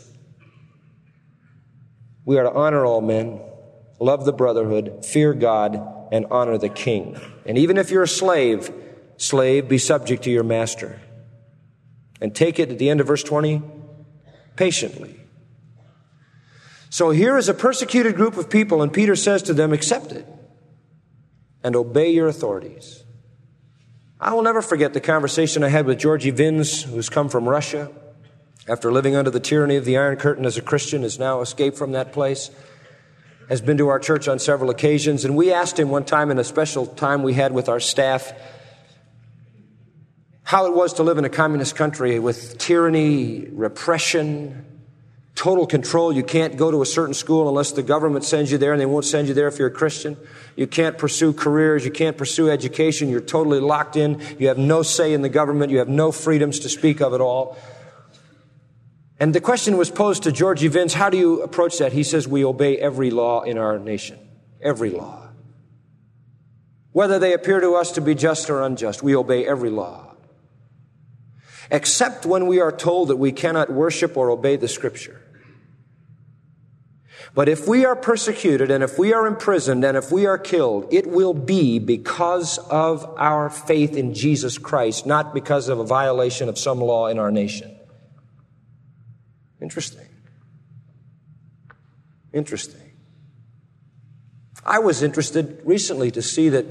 We are to honor all men, love the brotherhood, fear God, and honor the king. And even if you're a slave, slave, be subject to your master. And take it at the end of verse twenty, patiently. So here is a persecuted group of people, and Peter says to them, accept it and obey your authorities. I will never forget the conversation I had with Georgie Vins, who's come from Russia. After living under the tyranny of the Iron Curtain as a Christian, has now escaped from that place, has been to our church on several occasions. And we asked him one time in a special time we had with our staff how it was to live in a communist country with tyranny, repression, total control. You can't go to a certain school unless the government sends you there, and they won't send you there if you're a Christian. You can't pursue careers. You can't pursue education. You're totally locked in. You have no say in the government. You have no freedoms to speak of at all. And the question was posed to Georgie Vins, how do you approach that? He says, we obey every law in our nation. Every law. Whether they appear to us to be just or unjust, we obey every law. Except when we are told that we cannot worship or obey the Scripture. But if we are persecuted, and if we are imprisoned, and if we are killed, it will be because of our faith in Jesus Christ, not because of a violation of some law in our nation. Interesting. Interesting. I was interested recently to see that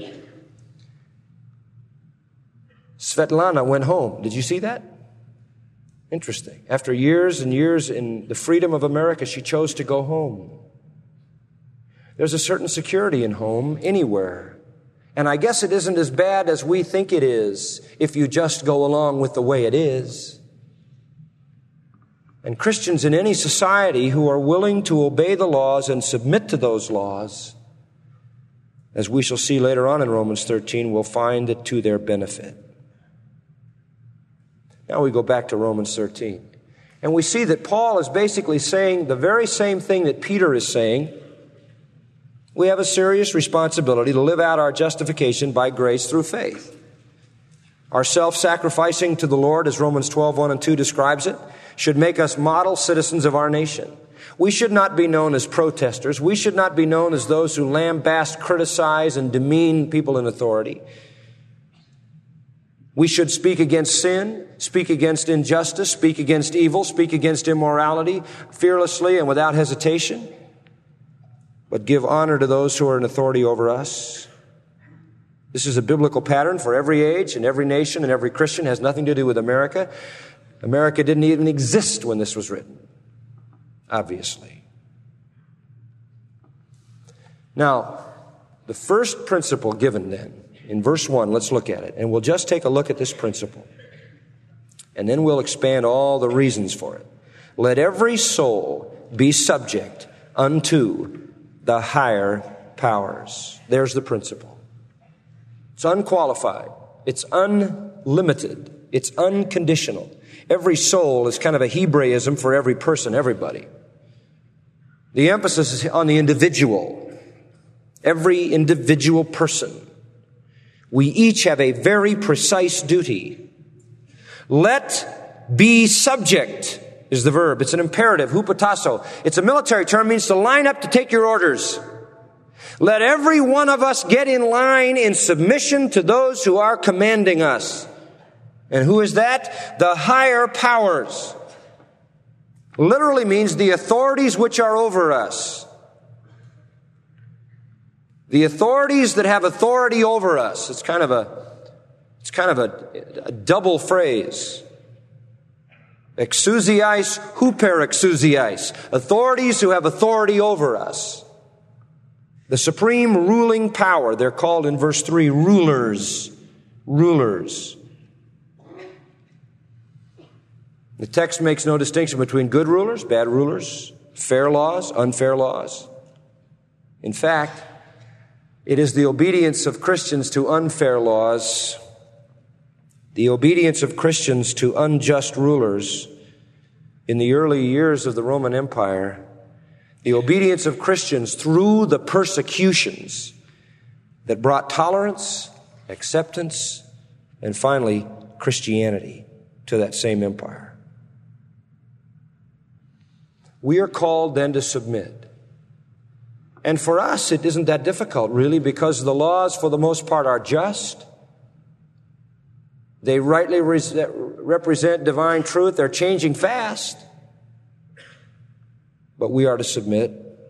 Svetlana went home. Did you see that? Interesting. After years and years in the freedom of America, she chose to go home. There's a certain security in home anywhere. And I guess it isn't as bad as we think it is if you just go along with the way it is. And Christians in any society who are willing to obey the laws and submit to those laws, as we shall see later on in Romans thirteen, will find it to their benefit. Now we go back to Romans thirteen. And we see that Paul is basically saying the very same thing that Peter is saying. We have a serious responsibility to live out our justification by grace through faith. Our self-sacrificing to the Lord, as Romans twelve, one and two describes it, should make us model citizens of our nation. We should not be known as protesters. We should not be known as those who lambaste, criticize, and demean people in authority. We should speak against sin, speak against injustice, speak against evil, speak against immorality, fearlessly and without hesitation, but give honor to those who are in authority over us. This is a biblical pattern for every age and every nation and every Christian. It has nothing to do with America. America didn't even exist when this was written, obviously. Now, the first principle given then, in verse one, let's look at it. And we'll just take a look at this principle. And then we'll expand all the reasons for it. Let every soul be subject unto the higher powers. There's the principle. It's unqualified. It's unlimited. It's unconditional. Every soul is kind of a Hebraism for every person, everybody. The emphasis is on the individual. Every individual person. We each have a very precise duty. Let be subject is the verb. It's an imperative, hupotasso. It's a military term, means to line up to take your orders. Let every one of us get in line in submission to those who are commanding us. And who is that? The higher powers. Literally means the authorities which are over us. The authorities that have authority over us. It's kind of a, it's kind of a, a double phrase. Exousiais, huper exousiais. Authorities who have authority over us. The supreme ruling power. They're called in verse three rulers. Rulers. The text makes no distinction between good rulers, bad rulers, fair laws, unfair laws. In fact, it is the obedience of Christians to unfair laws, the obedience of Christians to unjust rulers in the early years of the Roman Empire, the obedience of Christians through the persecutions that brought tolerance, acceptance, and finally Christianity to that same empire. We are called then to submit. And for us, it isn't that difficult, really, because the laws, for the most part, are just. They rightly re- represent divine truth. They're changing fast. But we are to submit.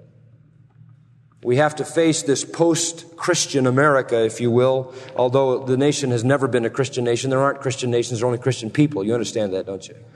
We have to face this post-Christian America, if you will, although the nation has never been a Christian nation. There aren't Christian nations, there are only Christian people. You understand that, don't you?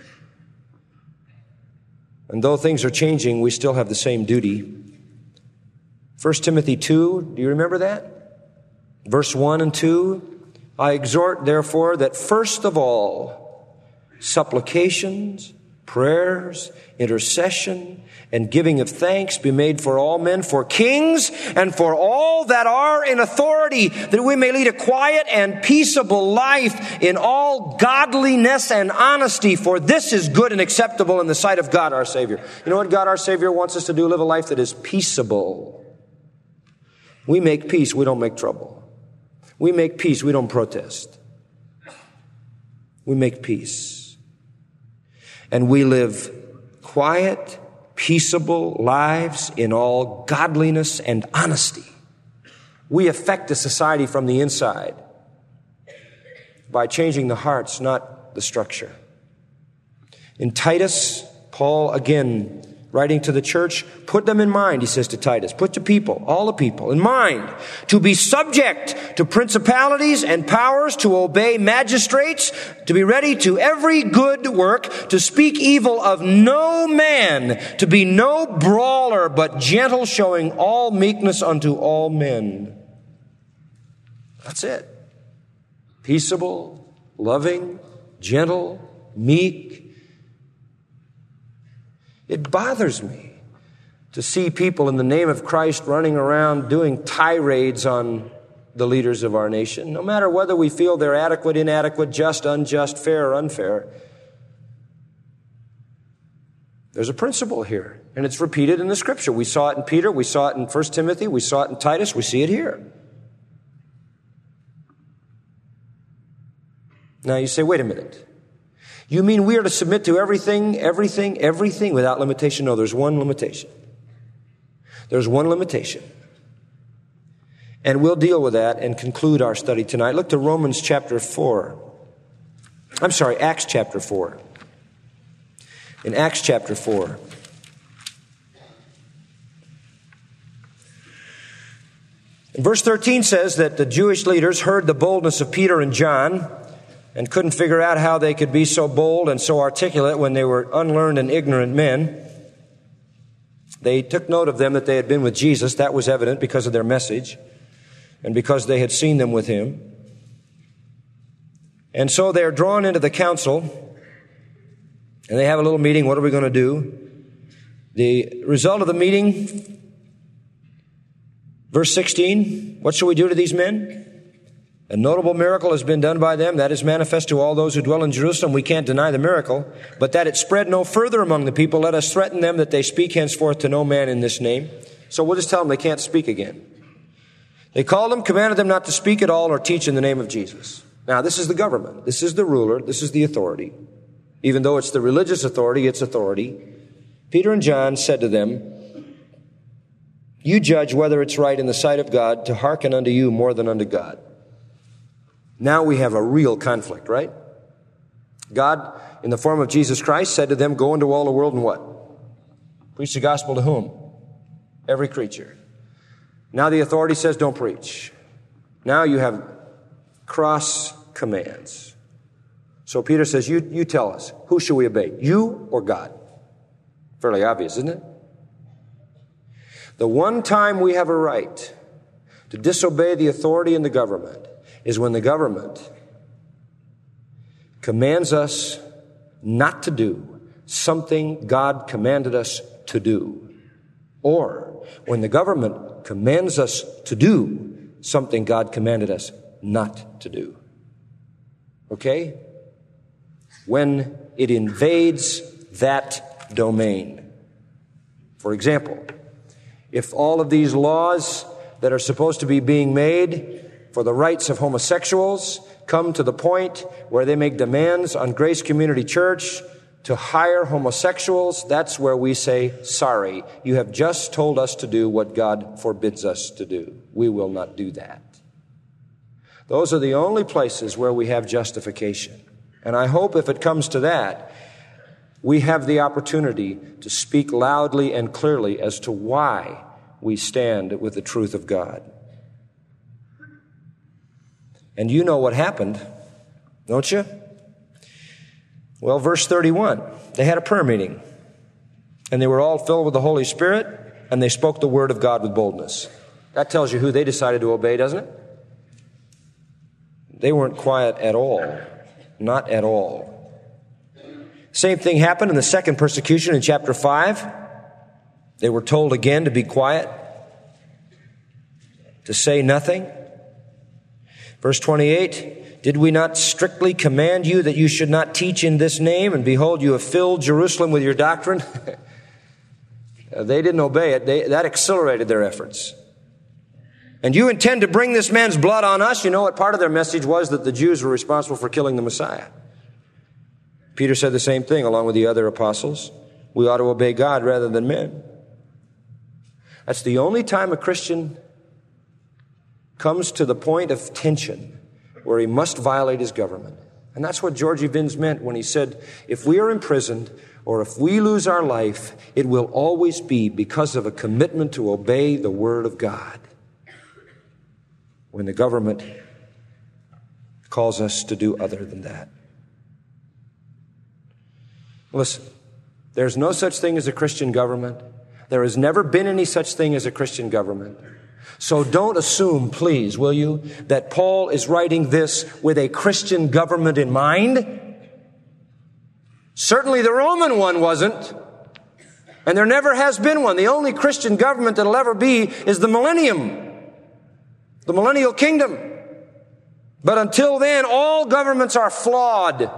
And though things are changing, we still have the same duty. First Timothy two, do you remember that? Verse one and two, I exhort, therefore, that first of all, supplications, prayers, intercession, and giving of thanks be made for all men, for kings, and for all that are in authority, that we may lead a quiet and peaceable life in all godliness and honesty, for this is good and acceptable in the sight of God our Savior. You know what God our Savior wants us to do? Live a life that is peaceable. We make peace, we don't make trouble. We make peace, we don't protest. We make peace. And we live quiet, peaceable lives in all godliness and honesty. We affect the society from the inside by changing the hearts, not the structure. In Titus, Paul, again, writing to the church, put them in mind, he says to Titus, put the people, all the people, in mind, to be subject to principalities and powers, to obey magistrates, to be ready to every good work, to speak evil of no man, to be no brawler, but gentle, showing all meekness unto all men. That's it. Peaceable, loving, gentle, meek. It bothers me to see people in the name of Christ running around doing tirades on the leaders of our nation, no matter whether we feel they're adequate, inadequate, just, unjust, fair, or unfair. There's a principle here, and it's repeated in the Scripture. We saw it in Peter, we saw it in First Timothy, we saw it in Titus, we see it here. Now you say, wait a minute. You mean we are to submit to everything, everything, everything without limitation? No, there's one limitation. There's one limitation. And we'll deal with that and conclude our study tonight. Look to Romans chapter four. I'm sorry, Acts chapter four. In Acts chapter four. And verse thirteen says that the Jewish leaders heard the boldness of Peter and John and couldn't figure out how they could be so bold and so articulate when they were unlearned and ignorant men. They took note of them that they had been with Jesus. That was evident because of their message and because they had seen them with him. And so they're drawn into the council and they have a little meeting. What are we going to do? The result of the meeting, verse sixteen, what shall we do to these men? A notable miracle has been done by them. That is manifest to all those who dwell in Jerusalem. We can't deny the miracle. But that it spread no further among the people, let us threaten them that they speak henceforth to no man in this name. So we'll just tell them they can't speak again. They called them, commanded them not to speak at all or teach in the name of Jesus. Now, this is the government. This is the ruler. This is the authority. Even though it's the religious authority, it's authority. Peter and John said to them, you judge whether it's right in the sight of God to hearken unto you more than unto God. Now we have a real conflict, right? God, in the form of Jesus Christ, said to them, go into all the world and what? Preach the gospel to whom? Every creature. Now the authority says, don't preach. Now you have cross commands. So Peter says, you, you tell us, who should we obey? You or God? Fairly obvious, isn't it? The one time we have a right to disobey the authority in the government is when the government commands us not to do something God commanded us to do, or when the government commands us to do something God commanded us not to do. Okay? When it invades that domain. For example, if all of these laws that are supposed to be being made for the rights of homosexuals come to the point where they make demands on Grace Community Church to hire homosexuals, that's where we say, sorry, you have just told us to do what God forbids us to do. We will not do that. Those are the only places where we have justification. And I hope if it comes to that, we have the opportunity to speak loudly and clearly as to why we stand with the truth of God. And you know what happened, don't you? Well, verse thirty-one, they had a prayer meeting, and they were all filled with the Holy Spirit, and they spoke the word of God with boldness. That tells you who they decided to obey, doesn't it? They weren't quiet at all. Not at all. Same thing happened in the second persecution in chapter five. They were told again to be quiet, to say nothing. Verse twenty-eight, did we not strictly command you that you should not teach in this name? And behold, you have filled Jerusalem with your doctrine. They didn't obey it. They, that accelerated their efforts. And you intend to bring this man's blood on us? You know what part of their message was? That the Jews were responsible for killing the Messiah. Peter said the same thing along with the other apostles. We ought to obey God rather than men. That's the only time a Christian comes to the point of tension where he must violate his government. And that's what Georgie Vins meant when he said, if we are imprisoned or if we lose our life, it will always be because of a commitment to obey the word of God. When the government calls us to do other than that. Listen, there's no such thing as a Christian government. There has never been any such thing as a Christian government. So don't assume, please, will you, that Paul is writing this with a Christian government in mind. Certainly the Roman one wasn't. And there never has been one. The only Christian government that'll ever be is the millennium. The millennial kingdom. But until then, all governments are flawed.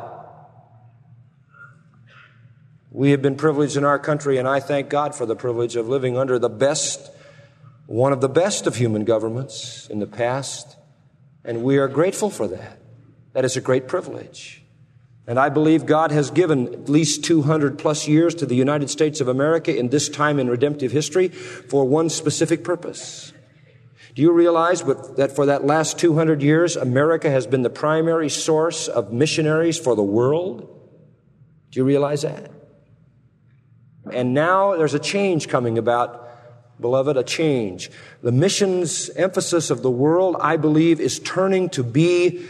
We have been privileged in our country, and I thank God for the privilege of living under the best, one of the best of human governments in the past, and we are grateful for that. That is a great privilege. And I believe God has given at least two hundred plus years to the United States of America in this time in redemptive history for one specific purpose. Do you realize that for that last two hundred years, America has been the primary source of missionaries for the world? Do you realize that? And now there's a change coming about, beloved, a change. The missions emphasis of the world, I believe, is turning to be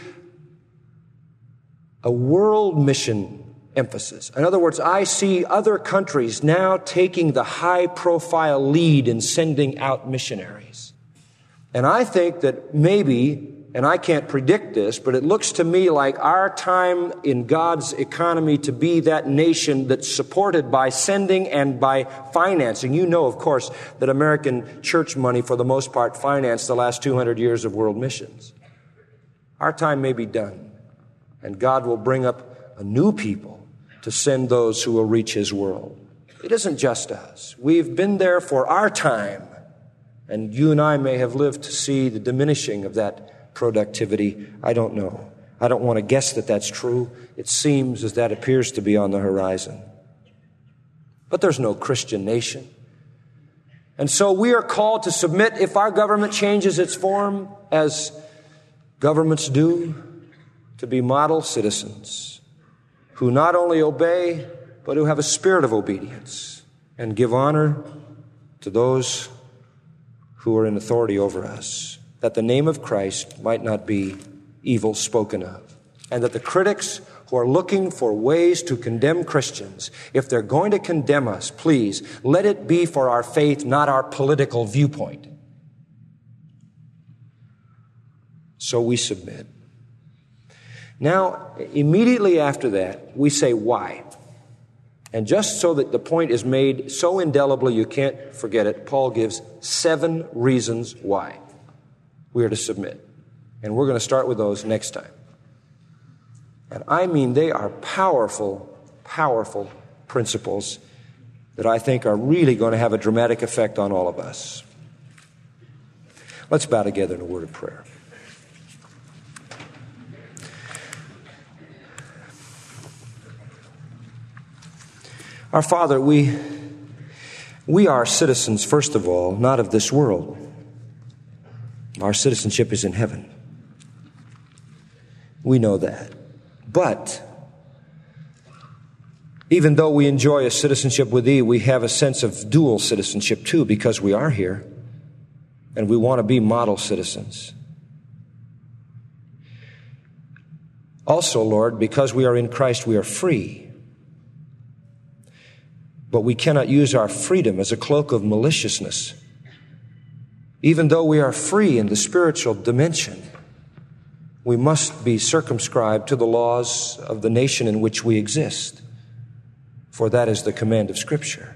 a world mission emphasis. In other words, I see other countries now taking the high-profile lead in sending out missionaries. And I think that maybe, and I can't predict this, but it looks to me like our time in God's economy to be that nation that's supported by sending and by financing. You know, of course, that American church money, for the most part, financed the last two hundred years of world missions. Our time may be done, and God will bring up a new people to send those who will reach His world. It isn't just us. We've been there for our time, and you and I may have lived to see the diminishing of that productivity. I don't know. I don't want to guess that that's true. It seems as that appears to be on the horizon. But there's no Christian nation. And so we are called to submit if our government changes its form, as governments do, to be model citizens who not only obey, but who have a spirit of obedience and give honor to those who are in authority over us, that the name of Christ might not be evil spoken of, and that the critics who are looking for ways to condemn Christians, if they're going to condemn us, please, let it be for our faith, not our political viewpoint. So we submit. Now, immediately after that, we say why. And just so that the point is made so indelibly you can't forget it, Paul gives seven reasons why we are to submit. And we're going to start with those next time. And I mean, they are powerful, powerful principles that I think are really going to have a dramatic effect on all of us. Let's bow together in a word of prayer. Our Father, we, we are citizens, first of all, not of this world. Our citizenship is in heaven. We know that. But even though we enjoy a citizenship with Thee, we have a sense of dual citizenship too, because we are here and we want to be model citizens. Also, Lord, because we are in Christ, we are free. But we cannot use our freedom as a cloak of maliciousness. Even though we are free in the spiritual dimension, we must be circumscribed to the laws of the nation in which we exist, for that is the command of Scripture.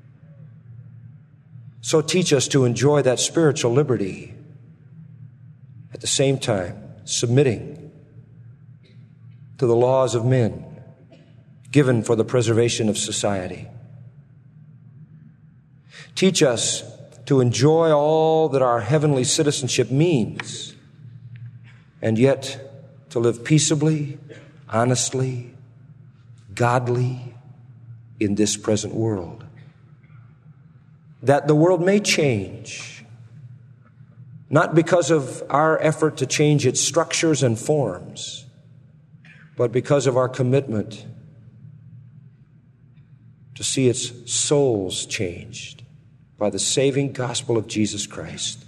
So teach us to enjoy that spiritual liberty, at the same time submitting to the laws of men given for the preservation of society. Teach us to enjoy all that our heavenly citizenship means, and yet to live peaceably, honestly, godly in this present world. That the world may change, not because of our effort to change its structures and forms, but because of our commitment to see its souls changed by the saving gospel of Jesus Christ.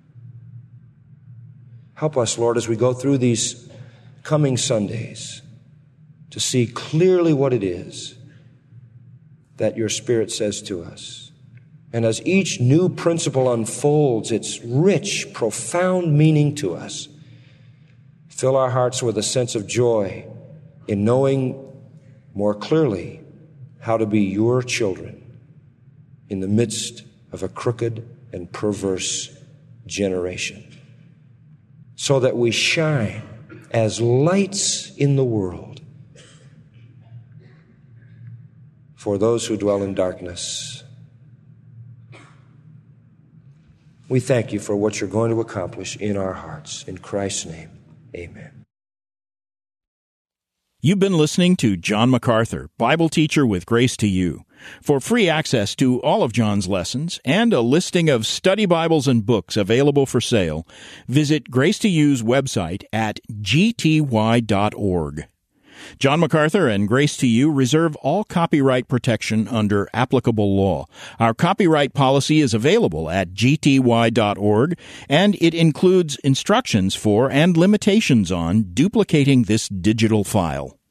Help us, Lord, as we go through these coming Sundays to see clearly what it is that your Spirit says to us. And as each new principle unfolds its rich, profound meaning to us, fill our hearts with a sense of joy in knowing more clearly how to be your children in the midst of a crooked and perverse generation, so that we shine as lights in the world for those who dwell in darkness. We thank you for what you're going to accomplish in our hearts. In Christ's name, amen. You've been listening to John MacArthur, Bible teacher with Grace to You. For free access to all of John's lessons and a listing of study Bibles and books available for sale, visit Grace to You's website at g t y dot org. John MacArthur and Grace to You reserve all copyright protection under applicable law. Our copyright policy is available at g t y dot org, and it includes instructions for and limitations on duplicating this digital file.